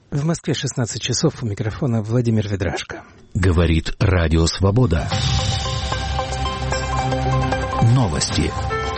В Москве 16 часов, у микрофона Владимир Ведрашко. Говорит Радио Свобода. Новости.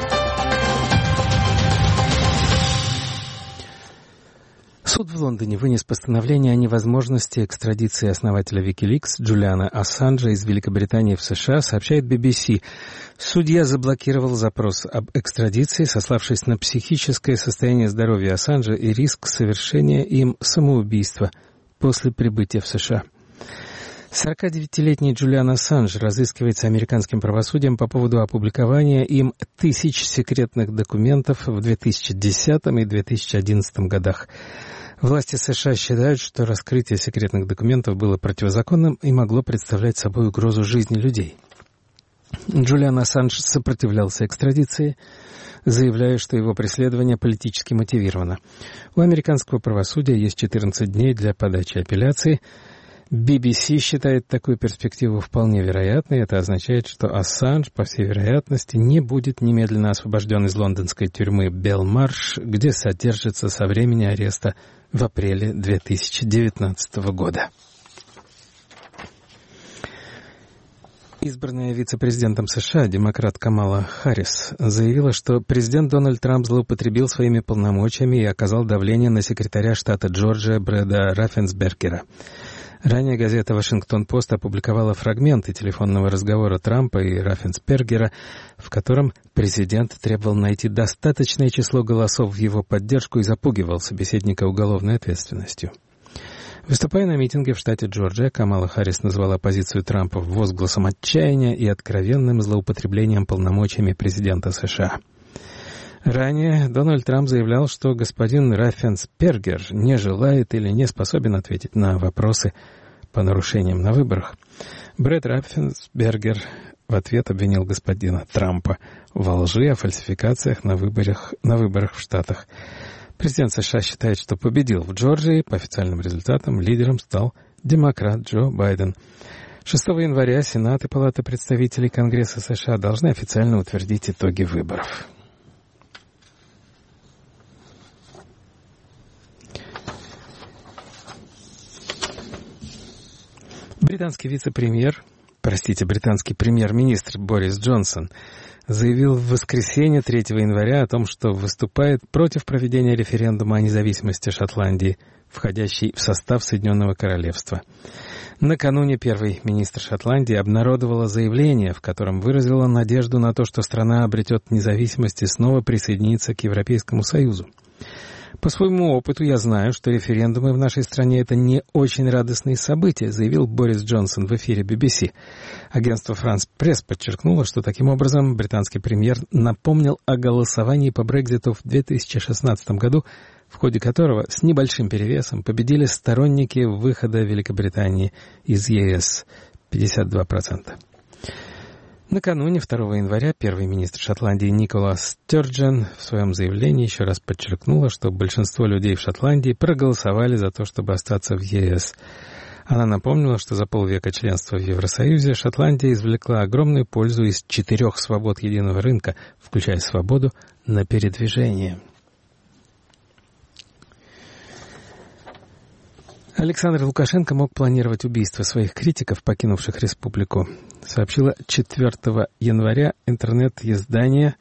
Суд в Лондоне вынес постановление о невозможности экстрадиции основателя Wikileaks Джулиана Ассанжа из Великобритании в США, сообщает BBC. Судья заблокировал запрос об экстрадиции, сославшись на психическое состояние здоровья Ассанжа и риск совершения им самоубийства после прибытия в США. 49-летний Джулиан Ассанж разыскивается американским правосудием по поводу опубликования им тысяч секретных документов в 2010 и 2011 годах. Власти США считают, что раскрытие секретных документов было противозаконным и могло представлять собой угрозу жизни людей. Джулиан Ассанж сопротивлялся экстрадиции, заявляя, что его преследование политически мотивировано. У американского правосудия есть 14 дней для подачи апелляции. BBC считает такую перспективу вполне вероятной. Это означает, что Ассанж, по всей вероятности, не будет немедленно освобожден из лондонской тюрьмы Белмарш, где содержится со времени ареста в апреле 2019 года. Избранная вице-президентом США, демократ Камала Харрис, заявила, что президент Дональд Трамп злоупотребил своими полномочиями и оказал давление на секретаря штата Джорджия Брэда Раффенсбергера. Ранее газета «Вашингтон-Пост» опубликовала фрагменты телефонного разговора Трампа и Раффенсбергера, в котором президент требовал найти достаточное число голосов в его поддержку и запугивал собеседника уголовной ответственностью. Выступая на митинге в штате Джорджия, Камала Харрис назвала позицию Трампа возгласом отчаяния и откровенным злоупотреблением полномочиями президента США. Ранее Дональд Трамп заявлял, что господин Раффенсбергер не желает или не способен ответить на вопросы по нарушениям на выборах. Брэд Раффенсбергер в ответ обвинил господина Трампа во лжи о фальсификациях на выборах в Штатах. Президент США считает, что победил в Джорджии. По официальным результатам лидером стал демократ Джо Байден. 6 января Сенат и Палата представителей Конгресса США должны официально утвердить итоги выборов. Британский премьер-министр Борис Джонсон заявил в воскресенье 3 января о том, что выступает против проведения референдума о независимости Шотландии, входящей в состав Соединенного Королевства. Накануне первый министр Шотландии обнародовала заявление, в котором выразила надежду на то, что страна обретет независимость и снова присоединится к Европейскому Союзу. «По своему опыту я знаю, что референдумы в нашей стране — это не очень радостные события», заявил Борис Джонсон в эфире BBC. Агентство France Press подчеркнуло, что таким образом британский премьер напомнил о голосовании по Брекситу в 2016 году, в ходе которого с небольшим перевесом победили сторонники выхода Великобритании из ЕС — 52%. Накануне 2 января первый министр Шотландии Никола Стёрджен в своем заявлении еще раз подчеркнула, что большинство людей в Шотландии проголосовали за то, чтобы остаться в ЕС. Она напомнила, что за полвека членства в Евросоюзе Шотландия извлекла огромную пользу из 4 свобод единого рынка, включая свободу на передвижение. Александр Лукашенко мог планировать убийство своих критиков, покинувших республику, сообщило 4 января интернет-издание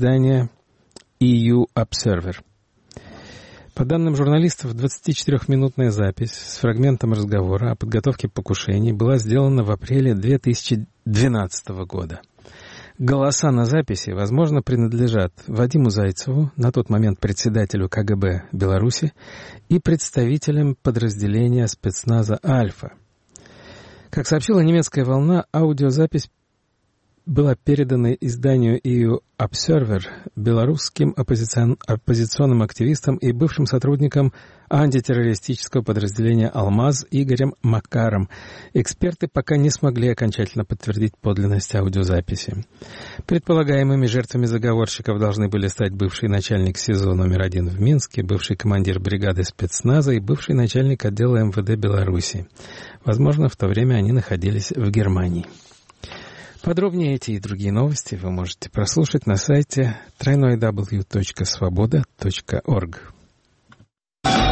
EU Observer. По данным журналистов, 24-минутная запись с фрагментом разговора о подготовке покушений была сделана в апреле 2012 года. Голоса на записи, возможно, принадлежат Вадиму Зайцеву, на тот момент председателю КГБ Беларуси, и представителям подразделения спецназа «Альфа». Как сообщила немецкая «Волна», аудиозапись была передана изданию EU Observer белорусским оппозиционным активистом и бывшим сотрудником антитеррористического подразделения «Алмаз» Игорем Макаром. Эксперты пока не смогли окончательно подтвердить подлинность аудиозаписи. Предполагаемыми жертвами заговорщиков должны были стать бывший начальник СИЗО номер 1 в Минске, бывший командир бригады спецназа и бывший начальник отдела МВД Беларуси. Возможно, в то время они находились в Германии. Подробнее эти и другие новости вы можете прослушать на сайте www.svoboda.org.